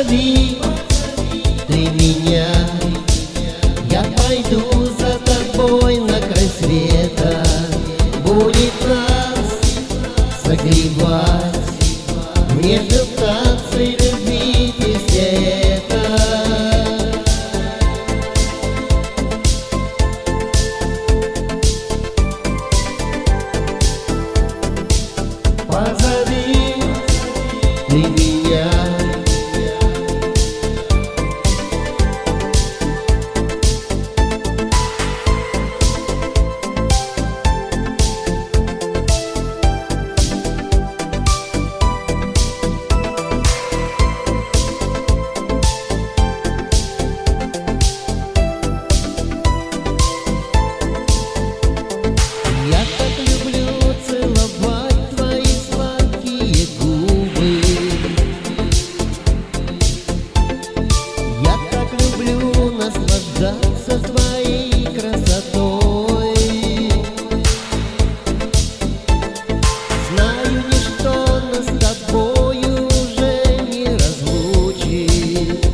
Позови ты меня, я пойду за тобой на край света. Будет нас согревать между танцей любви песня эта. Позови ты меня, я так люблю целовать твои сладкие губы. Я так люблю наслаждаться твоей красотой. Знаю, ничто нас с тобою уже не разлучит.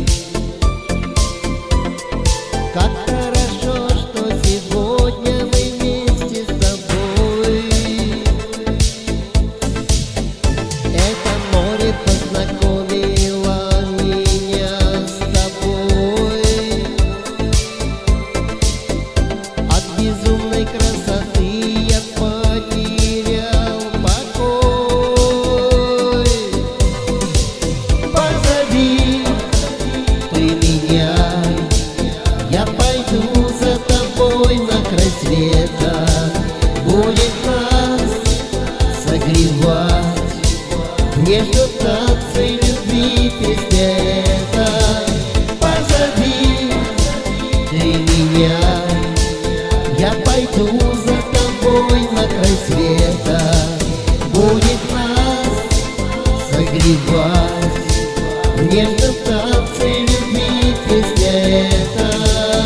Как хорошо, что сегодня мы вместе с тобой. Это море познакомило меня с тобой. От безумной красоты я потерял покой. Позови ты меня, я пойду за тобой на край света. Будет нас согревать между танцей любви песня эта. Позови ты меня, я пойду за тобой на край света. Будет нас согревать между танцей любви песня эта.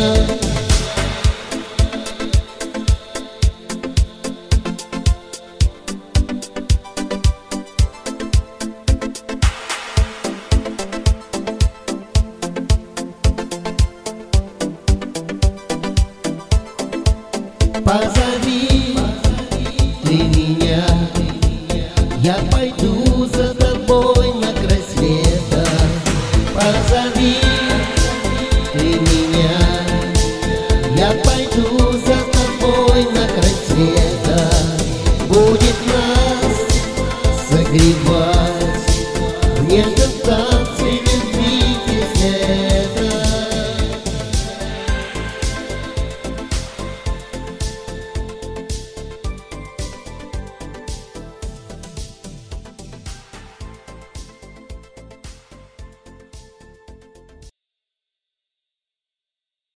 Позови ты меня, я пойду за тобой на край света. Позови